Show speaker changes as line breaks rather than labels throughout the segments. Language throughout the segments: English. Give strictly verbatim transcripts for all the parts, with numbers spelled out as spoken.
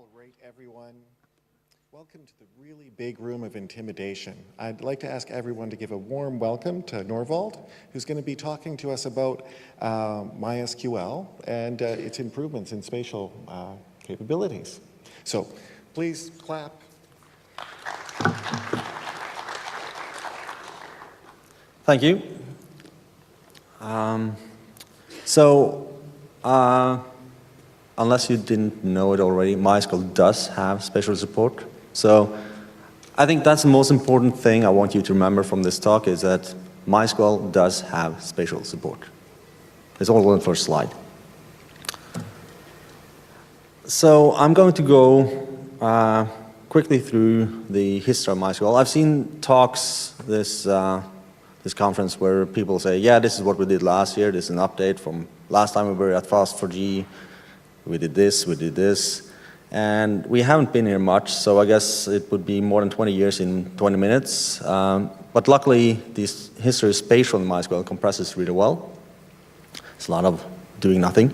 All right, everyone. Welcome to the really big room of intimidation. I'd like to ask everyone to give a warm welcome to Norvald, who's going to be talking to us about uh, MySQL and uh, its improvements in spatial uh, capabilities. So please clap.
Thank you. Um, so, uh, unless you didn't know it already, MySQL does have spatial support. So, I think that's the most important thing I want you to remember from this talk is that MySQL does have spatial support. It's all on the first slide. So, I'm going to go uh, quickly through the history of MySQL. I've seen talks this uh, this conference where people say, yeah, this is what we did last year, this is an update from last time we were at Fast four G, we did this, we did this, and we haven't been here much, so I guess it would be more than twenty years in twenty minutes, um, but luckily this history of spatial in MySQL compresses really well. It's a lot of doing nothing.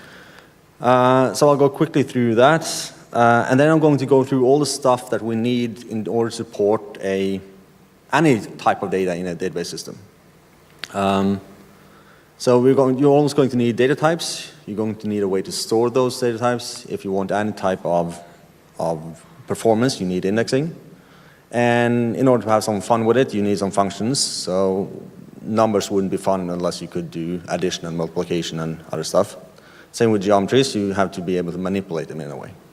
Uh, so I'll go quickly through that, uh, and then I'm going to go through all the stuff that we need in order to support a any type of data in a database system. Um, so we're going, you're always going to need data types. You're going to need a way to store those data types. If you want any type of, of performance, you need indexing. And in order to have some fun with it, you need some functions. So numbers wouldn't be fun unless you could do addition and multiplication and other stuff. Same with geometries, you have to be able to manipulate them in a way.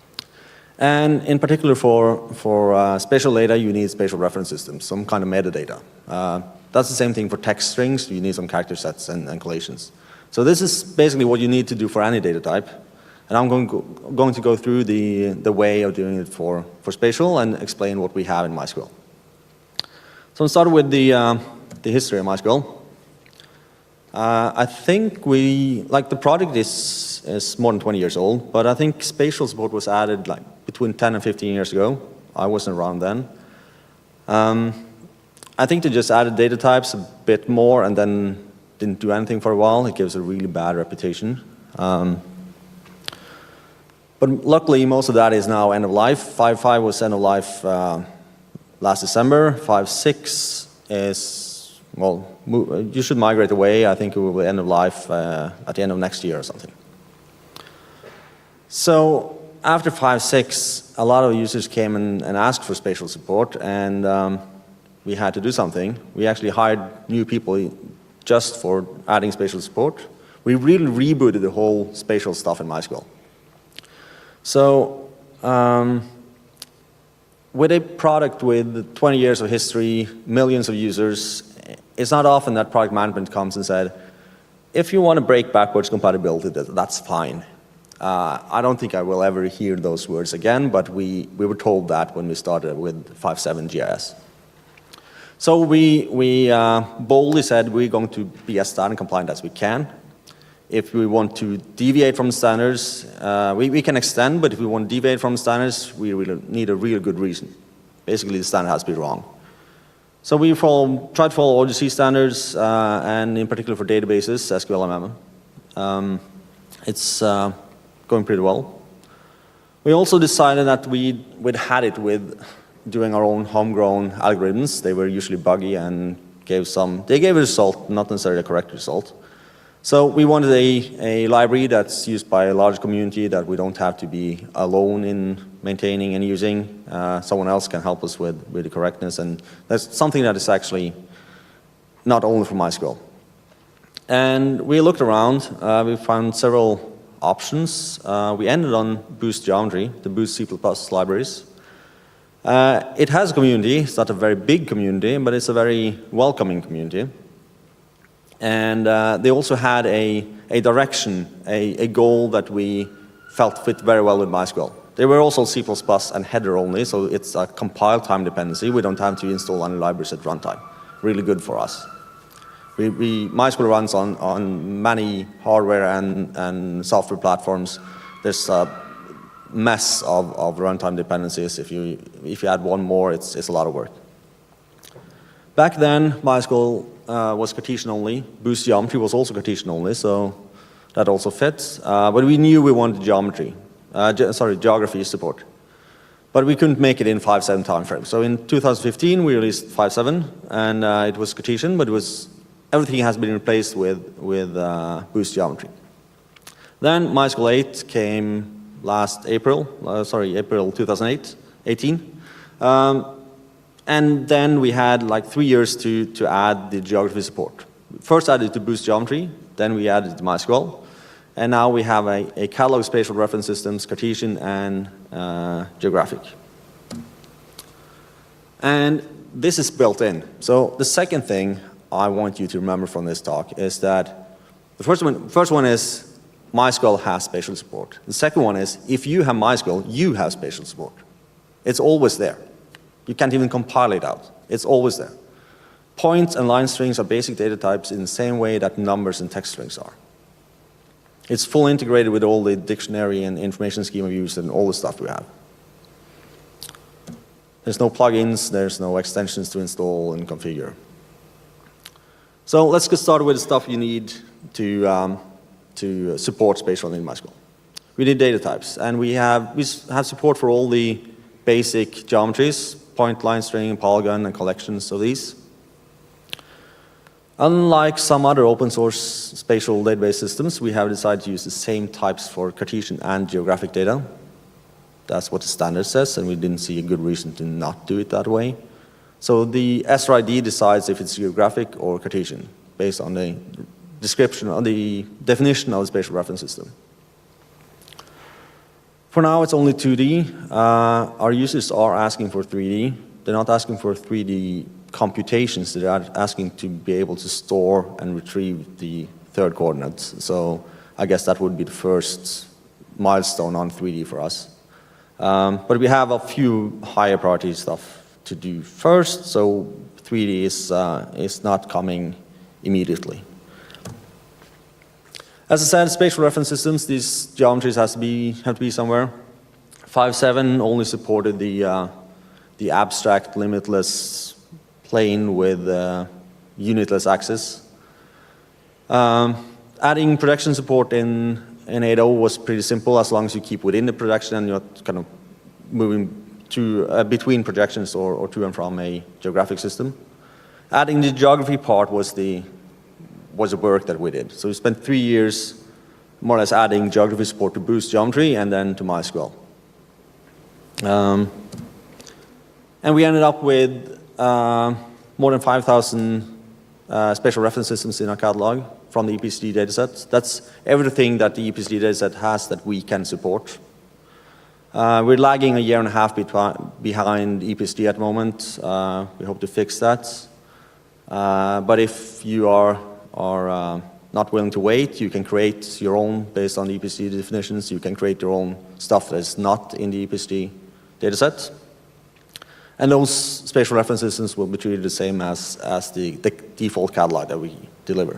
And in particular for, for uh, spatial data, you need spatial reference systems, some kind of metadata. Uh, that's the same thing for text strings, you need some character sets and, and collations. So this is basically what you need to do for any data type. And I'm going, go, going to go through the, the way of doing it for, for spatial and explain what we have in MySQL. So I'll start with the, uh, the history of MySQL. Uh, I think we, like the project is, is more than twenty years old, but I think spatial support was added like between ten and fifteen years ago. I wasn't around then. Um, I think they just added data types a bit more and then didn't do anything for a while. It gives a really bad reputation. Um, but luckily, most of that is now end of life. five point five was end of life uh, last December. five point six is, well, you should migrate away. I think it will be end of life uh, at the end of next year or something. So after five point six, a lot of users came and, and asked for spatial support, and um, we had to do something. We actually hired new people just for adding spatial support. We really rebooted the whole spatial stuff in MySQL. So um, with a product with twenty years of history, millions of users, it's not often that product management comes and said, if you want to break backwards compatibility, that's fine. Uh, I don't think I will ever hear those words again, but we, we were told that when we started with five point seven G I S. So we, we uh, boldly said we're going to be as standard compliant as we can. If we want to deviate from standards, uh, we, we can extend, but if we want to deviate from standards, we really need a really good reason. Basically, the standard has to be wrong. So we follow, try to follow O G C standards, uh, and in particular for databases, S Q L M M. Um, it's uh, going pretty well. We also decided that we, we'd had it with doing our own homegrown algorithms. They were usually buggy and gave some, they gave a result, not necessarily a correct result. So we wanted a, a library that's used by a large community that we don't have to be alone in maintaining and using. Uh, someone else can help us with, with the correctness, and that's something that is actually not only for MySQL. And we looked around, uh, we found several options. Uh, we ended on Boost Geometry, the Boost C plus plus libraries. Uh, it has a community, it's not a very big community, but it's a very welcoming community. And uh, they also had a, a direction, a, a goal that we felt fit very well with MySQL. They were also C plus plus and header only, so it's a compile time dependency. We don't have to install any libraries at runtime. Really good for us. We, we, MySQL runs on, on many hardware and, and software platforms. There's a mess of, of runtime dependencies. If you, if you add one more, it's, it's a lot of work. Back then, MySQL uh, was Cartesian only. Boost Geometry was also Cartesian only, so that also fits. Uh, but we knew we wanted geometry. uh, ge sorry, geography support. But we couldn't make it in five seven timeframe. So in two thousand fifteen, we released five seven, and uh, it was Cartesian, but it was, everything has been replaced with, with uh, Boost Geometry. Then MySQL eight came last April, uh, sorry, April two thousand eighteen. Um, and then we had like three years to, to add the geography support. First added to Boost Geometry, then we added to MySQL. And now we have a, a catalog of spatial reference systems, Cartesian and uh, geographic. And this is built in. So the second thing I want you to remember from this talk is that the first one, first one is MySQL has spatial support. The second one is if you have MySQL, you have spatial support. It's always there. You can't even compile it out. It's always there. Points and line strings are basic data types in the same way that numbers and text strings are. It's fully integrated with all the dictionary and information schema views and all the stuff we have. There's no plugins, there's no extensions to install and configure. So let's get started with the stuff you need to, um, to support spatial in MySQL. We need data types, and we have, we have support for all the basic geometries, point, line, string, polygon, and collections of these. Unlike some other open source spatial database systems, we have decided to use the same types for Cartesian and geographic data. That's what the standard says, and we didn't see a good reason to not do it that way. So the S R I D decides if it's geographic or Cartesian, based on the description, on the definition of the spatial reference system. For now, it's only two D. Uh, our users are asking for three D. They're not asking for three D computations, that are asking to be able to store and retrieve the third coordinates. So I guess that would be the first milestone on three D for us. Um, but we have a few higher priority stuff to do first, so three D is, uh, is not coming immediately. As I said, spatial reference systems, these geometries has to be, have to be somewhere. five seven only supported the, uh, the abstract limitless plane with uh, unitless axis. Um, adding projection support in, in eight point oh was pretty simple as long as you keep within the projection and you're not kind of moving to, uh, between projections or, or to and from a geographic system. Adding the geography part was the, was the work that we did. So we spent three years more or less adding geography support to Boost Geometry and then to MySQL. Um, and we ended up with Uh, more than five thousand uh, spatial reference systems in our catalog from the E P S D dataset. That's everything that the E P S D dataset has that we can support. Uh, we're lagging a year and a half behind E P S D at the moment. Uh, we hope to fix that. Uh, but if you are, are uh, not willing to wait, you can create your own based on the E P S D definitions. You can create your own stuff that's not in the E P S D dataset. And those spatial reference systems will be treated the same as, as the, the default catalog that we deliver.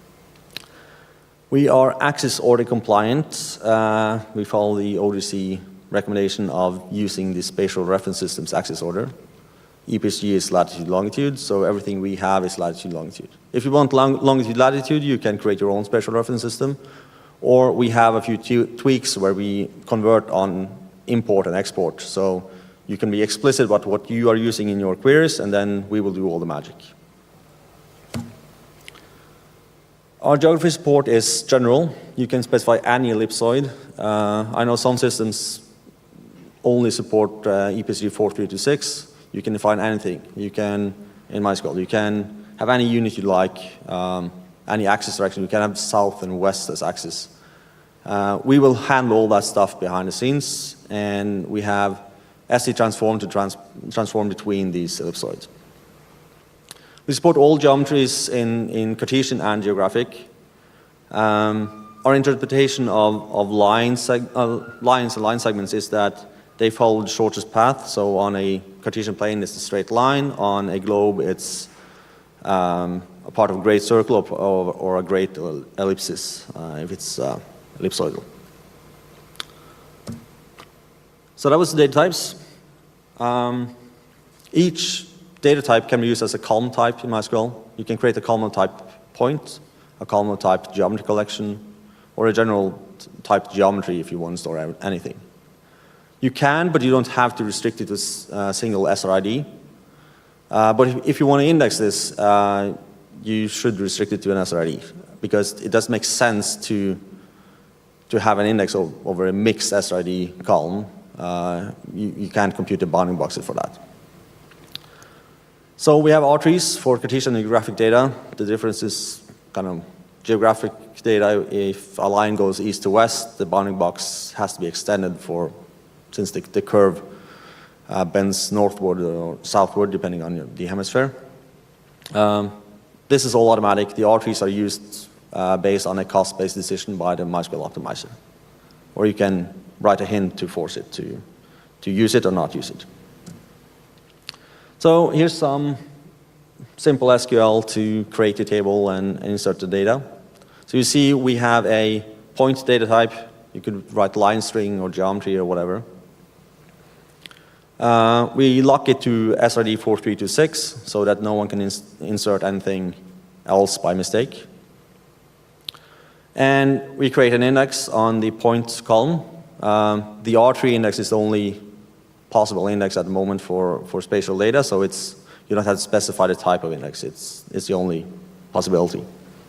We are axis order compliant. Uh, we follow the O D C recommendation of using the spatial reference systems axis order. E P S G is latitude longitude, so everything we have is latitude longitude. If you want long, longitude latitude, you can create your own spatial reference system, or we have a few tweaks where we convert on import and export. So you can be explicit about what you are using in your queries, and then we will do all the magic. Our geography support is general. You can specify any ellipsoid. Uh, I know some systems only support uh, E P S G four three two six. You can define anything. You can, in MySQL, you can have any unit you like, um, any axis direction. You can have south and west as axis. Uh, we will handle all that stuff behind the scenes, and we have S D transform to trans transform between these ellipsoids. We support all geometries in, in Cartesian and geographic. Um, our interpretation of, of line seg uh, lines and line segments is that they follow the shortest path. So on a Cartesian plane, it's a straight line. On a globe, it's um, a part of a great circle or, or, or a great ellipsis, uh, if it's uh, ellipsoidal. So that was the data types. Um, each data type can be used as a column type in MySQL. You can create a column type point, a column type geometry collection, or a general type geometry if you want to store anything. You can, but you don't have to restrict it to a single S R I D. Uh, but if, if you want to index this, uh, you should restrict it to an S R I D, because it does make sense to, to have an index of, over a mixed S R I D column. Uh, you, you can't compute the bounding boxes for that. So we have R trees for Cartesian and geographic data. The difference is kind of geographic data. If a line goes east to west, the bounding box has to be extended for, since the, the curve uh, bends northward or southward, depending on the hemisphere. Um, this is all automatic. The R trees are used uh, based on a cost-based decision by the MySQL optimizer. Or you can write a hint to force it to, to use it or not use it. So here's some simple S Q L to create a table and, and insert the data. So you see we have a point data type. You could write line string or geometry or whatever. Uh, we lock it to S R D four three two six so that no one can ins insert anything else by mistake. And we create an index on the point column. Um, the R tree index is the only possible index at the moment for, for spatial data, so it's, you don't have to specify the type of index. It's, it's the only possibility.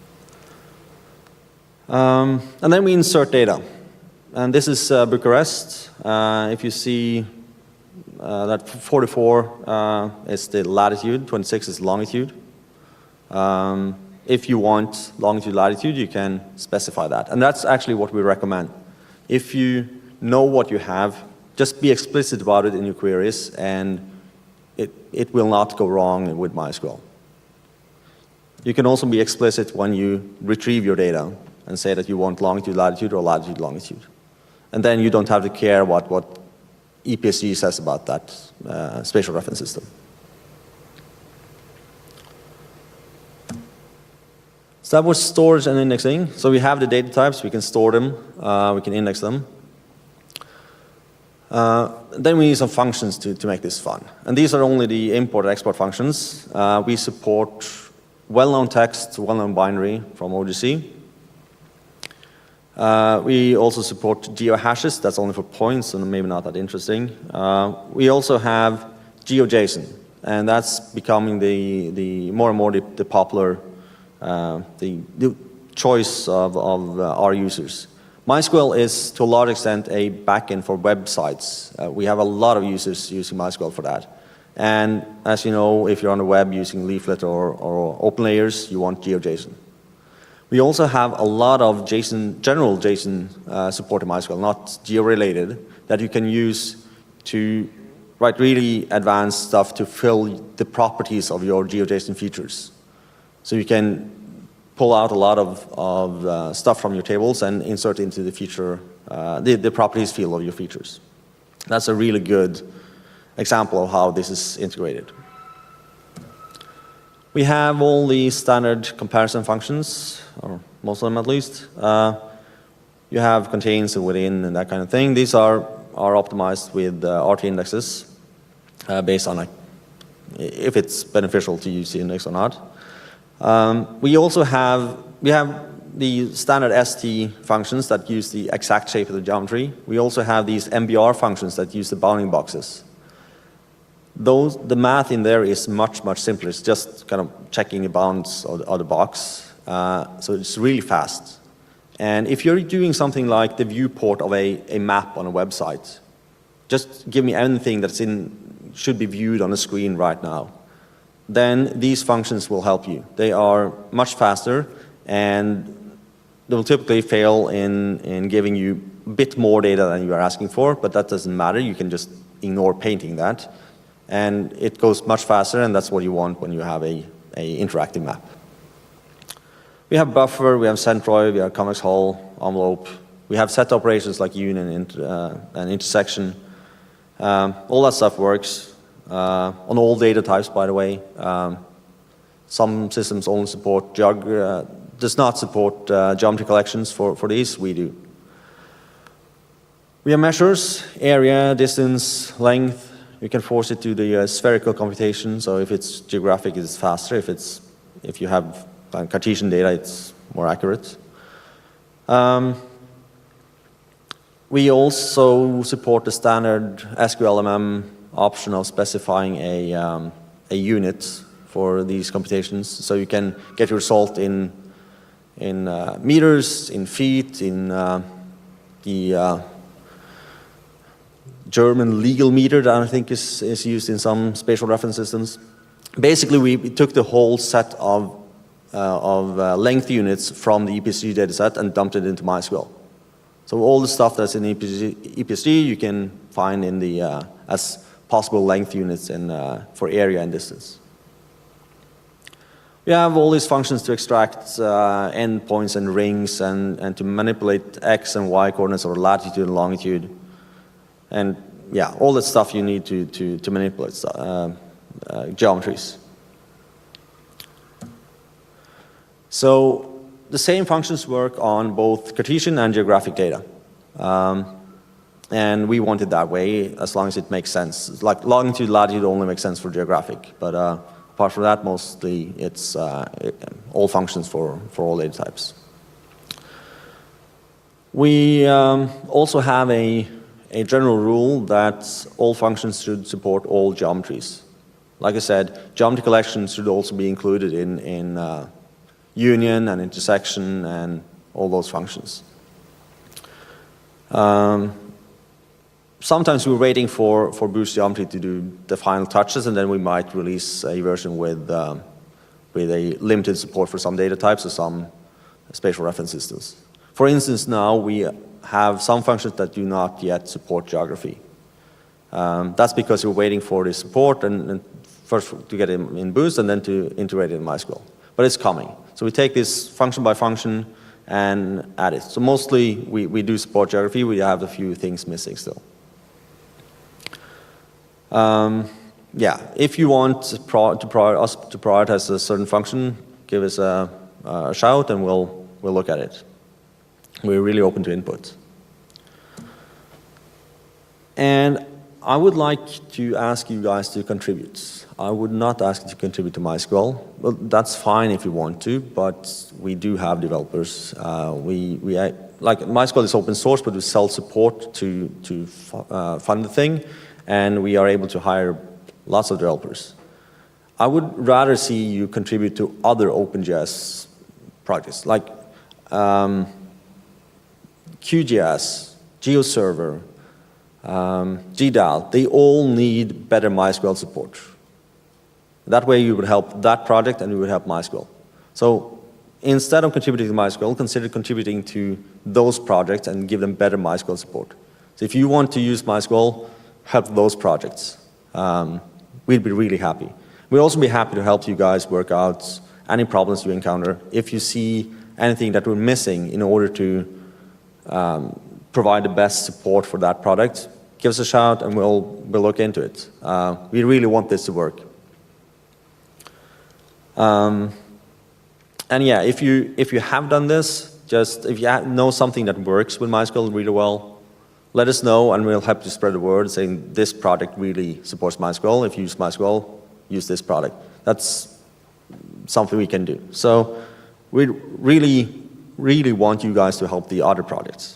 Um, and then we insert data. And this is uh, Bucharest. Uh, if you see uh, that forty-four uh, is the latitude, twenty-six is longitude. Um, if you want longitude, latitude, you can specify that. And that's actually what we recommend. If you know what you have, just be explicit about it in your queries, and it, it will not go wrong with MySQL. You can also be explicit when you retrieve your data and say that you want longitude, latitude, or latitude, longitude. And then you don't have to care what, what E P S G says about that uh, spatial reference system. So that was storage and indexing. So we have the data types, we can store them, uh, we can index them. Uh, then we need some functions to, to make this fun. And these are only the import and export functions. Uh, we support well-known text, well-known binary from O G C. Uh, we also support geohashes. That's only for points and maybe not that interesting. Uh, we also have GeoJSON, and that's becoming the, the more and more the, the popular uh, the, the choice of, of uh, our users. MySQL is, to a large extent, a backend for websites. Uh, we have a lot of users using MySQL for that. And as you know, if you're on the web using Leaflet or, or OpenLayers, you want GeoJSON. We also have a lot of JSON, general JSON uh, support in MySQL, not geo-related, that you can use to write really advanced stuff to fill the properties of your GeoJSON features. So you can pull out a lot of, of uh, stuff from your tables and insert into the feature, uh, the, the properties field of your features. That's a really good example of how this is integrated. We have all the standard comparison functions, or most of them at least. Uh, you have contains and within and that kind of thing. These are, are optimized with uh, R T indexes uh, based on like, if it's beneficial to use the index or not. Um, we also have, we have the standard S T functions that use the exact shape of the geometry. We also have these M B R functions that use the bounding boxes. Those, the math in there is much, much simpler. It's just kind of checking the bounds of the, of the box. Uh, so it's really fast. And if you're doing something like the viewport of a, a map on a website, just give me anything that's in, should be viewed on the screen right now, then these functions will help you. They are much faster, and they will typically fail in, in giving you a bit more data than you are asking for, but that doesn't matter. You can just ignore painting that. And it goes much faster, and that's what you want when you have a, a interactive map. We have buffer, we have centroid, we have convex hull, envelope. We have set operations like union and, uh, and intersection. Um, all that stuff works. Uh, on all data types, by the way. Um, some systems only support geog uh, does not support uh, geometry collections for, for these. We do. We have measures, area, distance, length. We can force it to the uh, spherical computation. So if it's geographic, it's faster. If it's if you have uh, Cartesian data, it's more accurate. Um, We also support the standard S Q L M M option of specifying a, um, a unit for these computations. So you can get your result in, in uh, meters, in feet, in uh, the uh, German legal meter that I think is, is used in some spatial reference systems. Basically, we, we took the whole set of, uh, of uh, length units from the E P S G dataset and dumped it into MySQL. So all the stuff that's in E P S G, E P S G you can find in the, uh, as possible length units in, uh, for area and distance. We have all these functions to extract uh, endpoints and rings and, and to manipulate X and Y coordinates or latitude and longitude. And yeah, all that stuff you need to, to, to manipulate uh, uh, geometries. So the same functions work on both Cartesian and geographic data. Um, and we want it that way as long as it makes sense. Like longitude, latitude only makes sense for geographic. But uh, apart from that, mostly it's uh, it, all functions for, for all data types. We um, also have a a general rule that all functions should support all geometries. Like I said, geometry collections should also be included in, in uh, union and intersection and all those functions. Um, sometimes we're waiting for, for Boost Geometry to do the final touches, and then we might release a version with, um, with a limited support for some data types or some spatial reference systems. For instance, now we have some functions that do not yet support geography. Um, that's because we're waiting for the support and, and first to get it in Boost and then to integrate it in MySQL. But it's coming. So we take this function by function and add it. So mostly we, we do support geography. We have a few things missing still. Um, yeah, if you want pro to prior us to prioritize a certain function, give us a, a shout and we'll, we'll look at it. We're really open to input. And I would like to ask you guys to contribute. I would not ask you to contribute to MySQL. Well, that's fine if you want to, but we do have developers. Uh, we, we, like MySQL is open source, but we sell support to, to uh, fund the thing, and we are able to hire lots of developers. I would rather see you contribute to other OpenJS projects, like um, Q G S, GeoServer, um, G D A L. They all need better MySQL support. That way you would help that project and you would help MySQL. So instead of contributing to MySQL, consider contributing to those projects and give them better MySQL support. So if you want to use MySQL, help those projects. Um, we'd be really happy. We'd also be happy to help you guys work out any problems you encounter. If you see anything that we're missing in order to Um, provide the best support for that product, give us a shout and we'll, we'll look into it. Uh, we really want this to work. Um, and yeah, if you, if you have done this, just if you know something that works with MySQL really well, let us know and we'll help you spread the word saying this product really supports MySQL. If you use MySQL, use this product. That's something we can do. So we really really want you guys to help the other projects.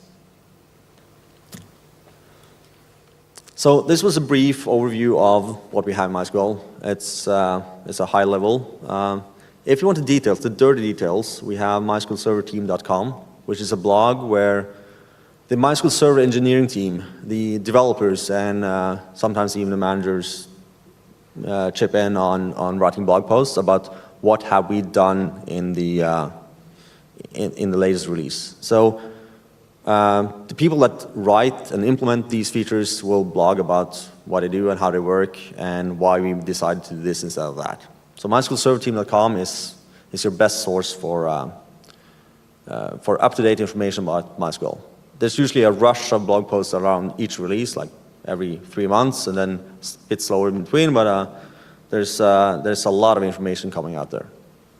So this was a brief overview of what we have in MySQL. It's, uh, it's a high level. Um, if you want the details, the dirty details, we have my sql server team dot com, which is a blog where the MySQL Server engineering team, the developers, and uh, sometimes even the managers uh, chip in on, on writing blog posts about what have we done in the uh, In, in the latest release. So um, the people that write and implement these features will blog about what they do and how they work and why we decided to do this instead of that. So my sql server team dot com is, is your best source for, uh, uh, for up-to-date information about MySQL. There's usually a rush of blog posts around each release, like every three months, and then a bit slower in between, but uh, there's, uh, there's a lot of information coming out there.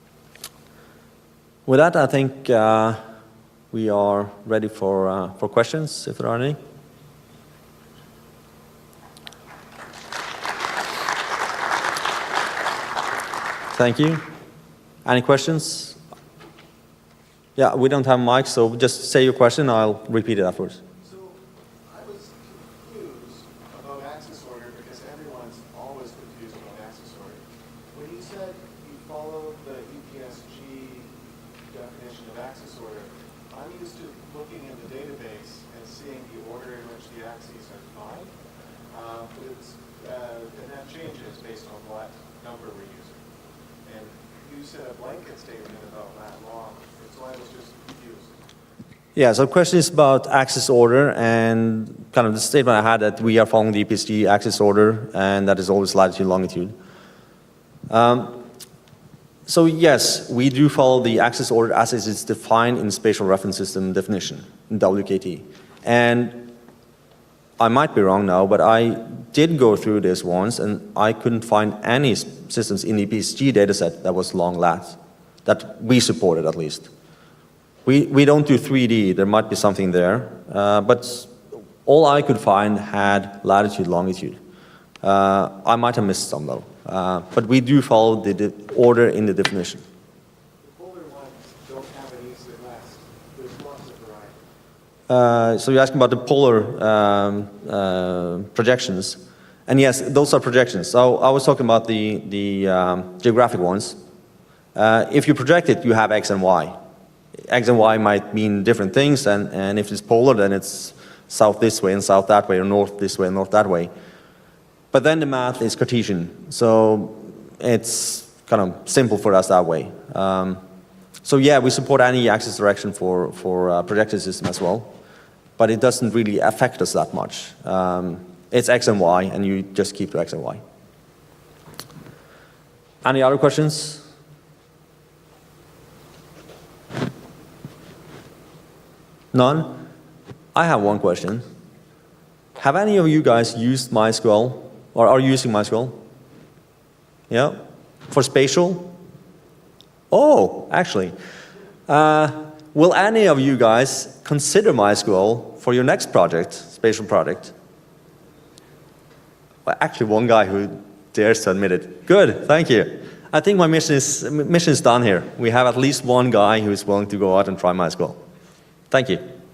With that, I think uh, we are ready for, uh, for questions, if there are any. Thank you. Any questions? Yeah, we don't have mics, so just say your question, I'll repeat it afterwards.
So
S G definition of access order, I'm used to looking in the database and seeing the order in which the axes are defined. Uh, but it's, uh, and that changes based on what number we're using. And you said a blanket statement about that law, and so I was just confused.
Yeah, so the question is about access order and kind of the statement I had that we are following the E P S G access order and that is always latitude, longitude. Um, so yes, we do follow the access order as it is defined in Spatial Reference System definition, in W K T. And I might be wrong now, but I did go through this once and I couldn't find any s- systems in the E P S G dataset that was long lat, that we supported at least. We, we don't do three D, there might be something there, uh, but all I could find had latitude, longitude. Uh, I might have missed some though, uh, but we do follow the, the order in the definition.
The polar ones don't have an east and west. There's lots of variety.
Uh, so you're asking about the polar um, uh, projections, and yes, those are projections. So I was talking about the, the um, geographic ones. Uh, if you project it, you have X and Y. X and Y might mean different things, and, and if it's polar, then it's south this way and south that way, or north this way and north that way. But then the math is Cartesian, so it's kind of simple for us that way. Um, so yeah, we support any axis direction for, for uh, projected system as well, but it doesn't really affect us that much. Um, it's X and Y, and you just keep to X and Y. Any other questions? None? I have one question. Have any of you guys used MySQL, or are you using MySQL? Yeah? For spatial? Oh, actually. Uh, will any of you guys consider MySQL for your next project, spatial project? Well, actually, one guy who dares to admit it. Good, thank you. I think my mission is, mission is done here. We have at least one guy who is willing to go out and try MySQL. Thank you.